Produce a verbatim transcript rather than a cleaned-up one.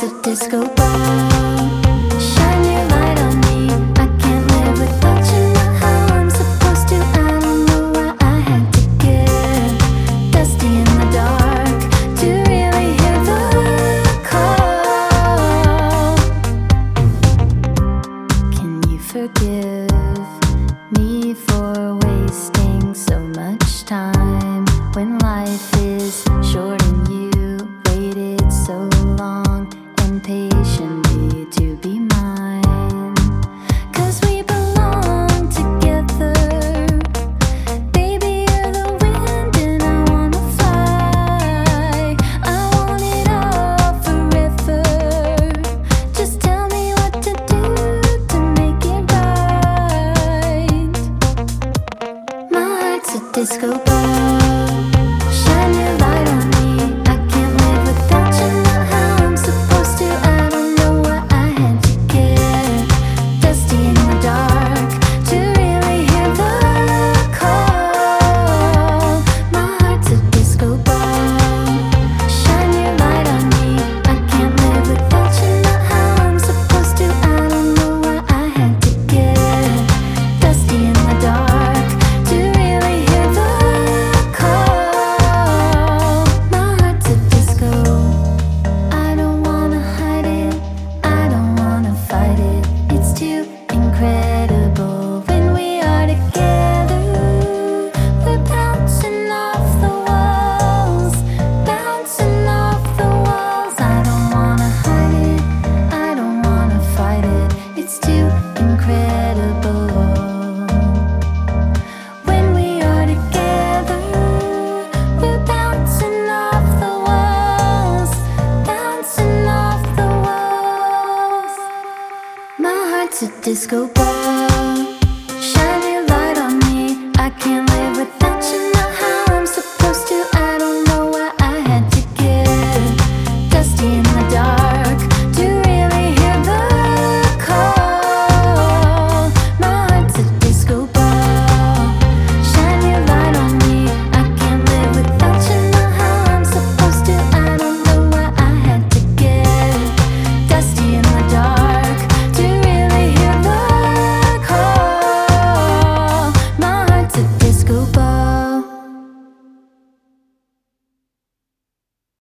a disco ball. Shine your light on me. I can't live without you. Know how I'm supposed to. I don't know why I had to get dusty in the dark to really hear the call. Can you forgive me for wasting so much time when life is short and you waited so long and patiently to be mine? 'Cause we belong together. Baby, you're the wind and I wanna fly. I want it all forever. Just tell me what to do to make it right. My heart's a disco ball. Shine your light on me. I can't live without you. Know how I'm supposed to. I don't know why I had to get dusty in the dark to really hear the call. My heart's a disco ball. Shine your light on me. I can't live without you. Know how I'm supposed to. I don't know why I had to get dusty in the dark to really hear the call. My heart's a disco. I don't wanna hide it. I don't wanna fight it. It's too incredible when we are together. We're bouncing off the walls, bouncing off the walls. I don't wanna hide it. I don't wanna fight it. It's too incredible. When we are together, we're bouncing off the walls, bouncing off the walls. My heart's a disco ball. Shine your light on me. I can't